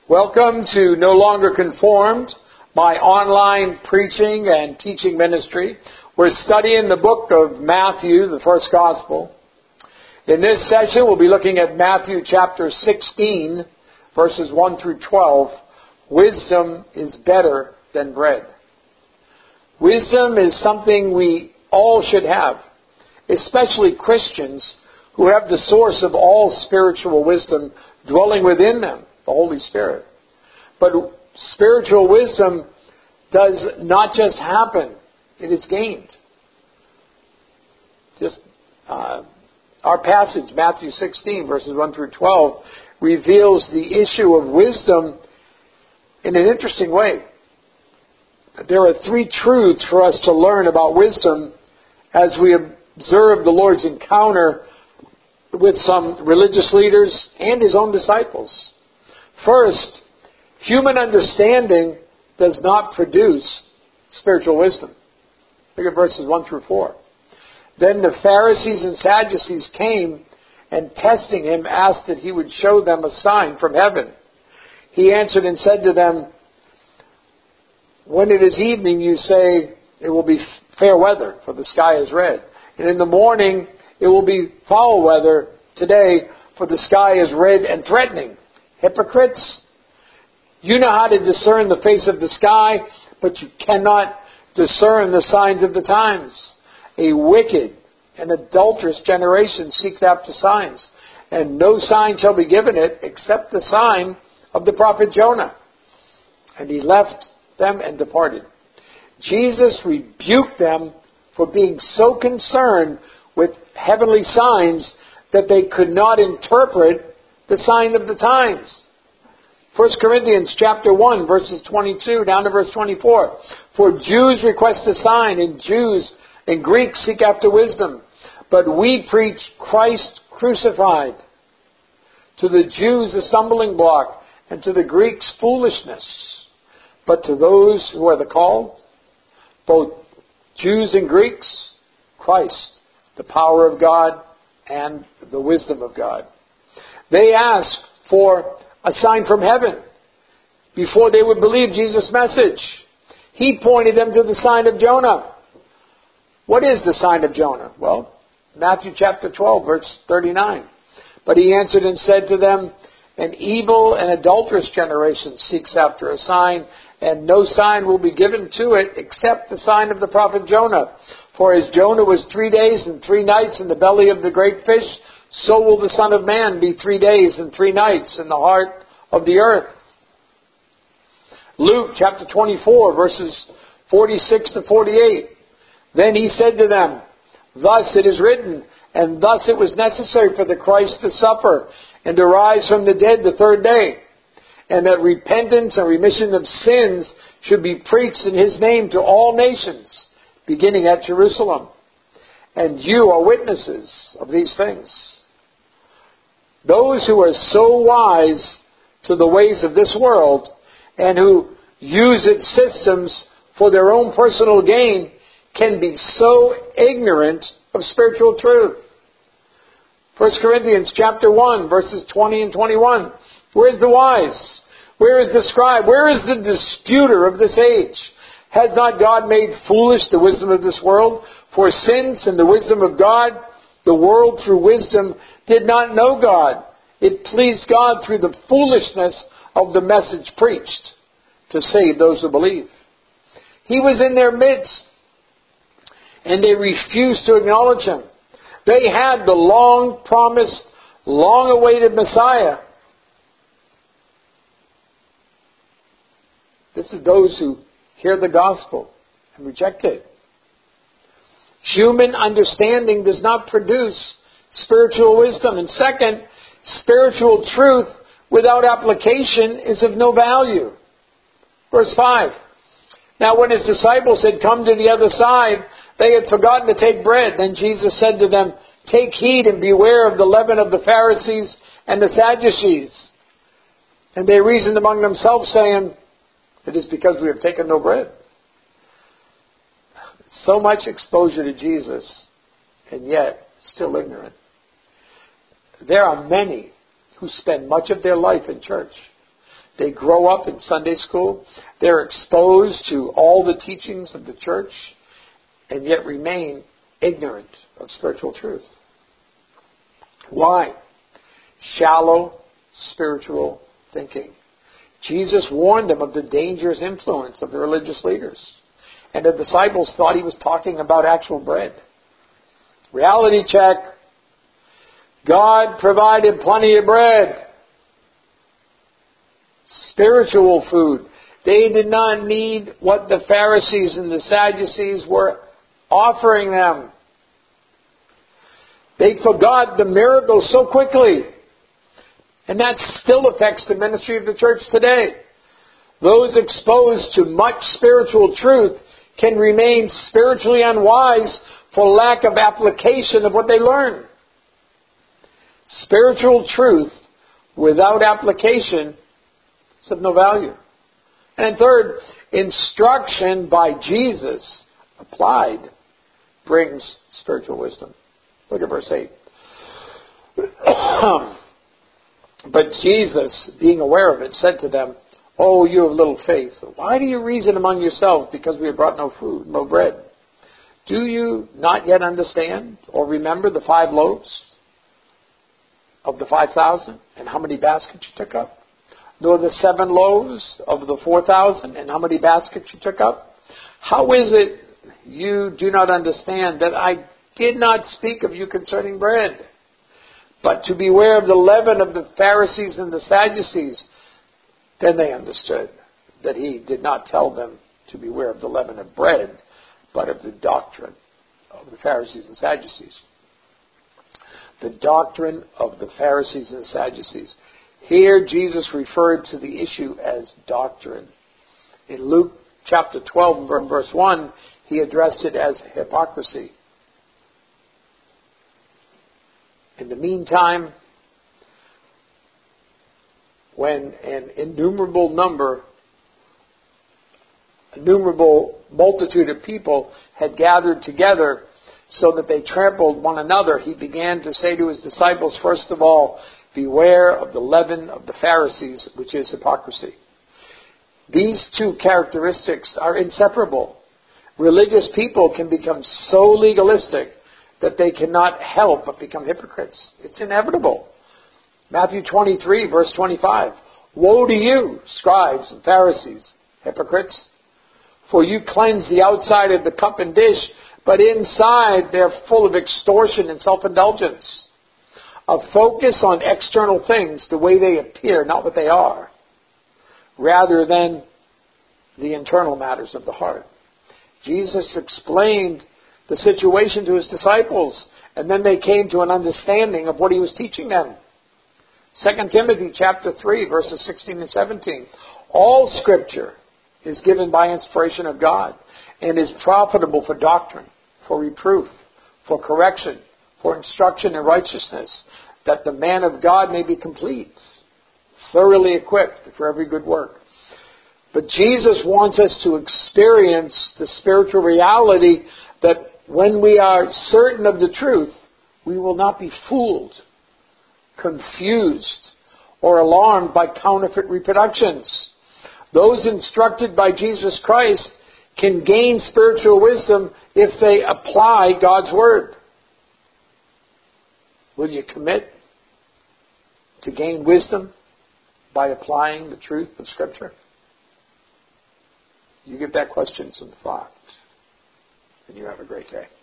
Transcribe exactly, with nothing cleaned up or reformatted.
Welcome to No Longer Conformed, my online preaching and teaching ministry. We're studying the book of Matthew, the first gospel. In this session, we'll be looking at Matthew chapter sixteen, verses one through twelve. Wisdom is better than bread. Wisdom is something we all should have, especially Christians who have the source of all spiritual wisdom dwelling within them, the Holy Spirit. But spiritual wisdom does not just happen, it is gained. Just uh, our passage, Matthew sixteen, verses one through twelve, reveals the issue of wisdom in an interesting way. There are three truths for us to learn about wisdom as we observe the Lord's encounter with some religious leaders and His own disciples. First, human understanding does not produce spiritual wisdom. Look at verses one through four. Then the Pharisees and Sadducees came and, testing Him, asked that He would show them a sign from heaven. He answered and said to them, "When it is evening, you say, it will be fair weather, for the sky is red. And in the morning, it will be foul weather today, for the sky is red and threatening. Hypocrites! You know how to discern the face of the sky, but you cannot discern the signs of the times. A wicked and adulterous generation seeks after signs, and no sign shall be given it except the sign of the prophet Jonah." And He left them and departed. Jesus rebuked them for being so concerned with heavenly signs that they could not interpret the sign of the times. First Corinthians chapter one, verses twenty-two down to verse twenty-four. For Jews request a sign, and Jews and Greeks seek after wisdom. But we preach Christ crucified. To the Jews a stumbling block, and to the Greeks foolishness. But to those who are the called, both Jews and Greeks, Christ, the power of God and the wisdom of God. They ask for a sign from heaven before they would believe Jesus' message. He pointed them to the sign of Jonah. What is the sign of Jonah? Well, Matthew chapter twelve, verse thirty-nine. But He answered and said to them, "An evil and adulterous generation seeks after a sign, and no sign will be given to it except the sign of the prophet Jonah. For as Jonah was three days and three nights in the belly of the great fish, so will the Son of Man be three days and three nights in the heart of the earth." Luke chapter twenty-four, verses forty-six to forty-eight. Then He said to them, "Thus it is written, and thus it was necessary for the Christ to suffer and to rise from the dead the third day, and that repentance and remission of sins should be preached in His name to all nations, beginning at Jerusalem. And you are witnesses of these things." Those who are so wise to the ways of this world and who use its systems for their own personal gain can be so ignorant of spiritual truth. First Corinthians chapter one, verses twenty and twenty-one. Where is the wise? Where is the scribe? Where is the disputer of this age? Has not God made foolish the wisdom of this world? For since in the wisdom of God, the world through wisdom did not know God, it pleased God through the foolishness of the message preached to save those who believe. He was in their midst, and they refused to acknowledge Him. They had the long-promised, long-awaited Messiah. This is those who hear the gospel and reject it. Human understanding does not produce spiritual wisdom. And second, spiritual truth without application is of no value. Verse five. Now when His disciples had come to the other side, they had forgotten to take bread. Then Jesus said to them, "Take heed and beware of the leaven of the Pharisees and the Sadducees." And they reasoned among themselves, saying, "It is because we have taken no bread." So much exposure to Jesus, and yet still ignorant. There are many who spend much of their life in church. They grow up in Sunday school. They're exposed to all the teachings of the church and yet remain ignorant of spiritual truth. Why? Shallow spiritual thinking. Jesus warned them of the dangerous influence of the religious leaders. And the disciples thought he was talking about actual bread. Reality check. God provided plenty of bread. Spiritual food. They did not need what the Pharisees and the Sadducees were offering them. They forgot the miracle so quickly. And that still affects the ministry of the church today. Those exposed to much spiritual truth can remain spiritually unwise for lack of application of what they learn. Spiritual truth without application is of no value. And third, instruction by Jesus applied brings spiritual wisdom. Look at verse eight. But Jesus, being aware of it, said to them, "Oh, you of little faith, why do you reason among yourselves because we have brought no food, no bread? Do you not yet understand or remember the five loaves of the five thousand and how many baskets you took up? Nor the seven loaves of the four thousand and how many baskets you took up? How is it you do not understand that I did not speak of you concerning bread, but to beware of the leaven of the Pharisees and the Sadducees?" Then they understood that he did not tell them to beware of the leaven of bread, but of the doctrine of the Pharisees and Sadducees. The doctrine of the Pharisees and Sadducees. Here Jesus referred to the issue as doctrine. In Luke chapter twelve, verse one, he addressed it as hypocrisy. In the meantime, when an innumerable number, innumerable multitude of people had gathered together so that they trampled one another, he began to say to his disciples, first of all, beware of the leaven of the Pharisees, which is hypocrisy. These two characteristics are inseparable. Religious people can become so legalistic that they cannot help but become hypocrites. It's inevitable. Matthew twenty-three, verse twenty-five. Woe to you, scribes and Pharisees, hypocrites! For you cleanse the outside of the cup and dish, but inside they're full of extortion and self-indulgence. A focus on external things, the way they appear, not what they are, rather than the internal matters of the heart. Jesus explained the situation to his disciples, and then they came to an understanding of what he was teaching them. Second Timothy chapter three, verses sixteen and seventeen. All Scripture is given by inspiration of God and is profitable for doctrine, for reproof, for correction, for instruction in righteousness, that the man of God may be complete, thoroughly equipped for every good work. But Jesus wants us to experience the spiritual reality that when we are certain of the truth, we will not be fooled, confused, or alarmed by counterfeit reproductions. Those instructed by Jesus Christ can gain spiritual wisdom if they apply God's Word. Will you commit to gain wisdom by applying the truth of Scripture? You give that question some thought, and you have a great day.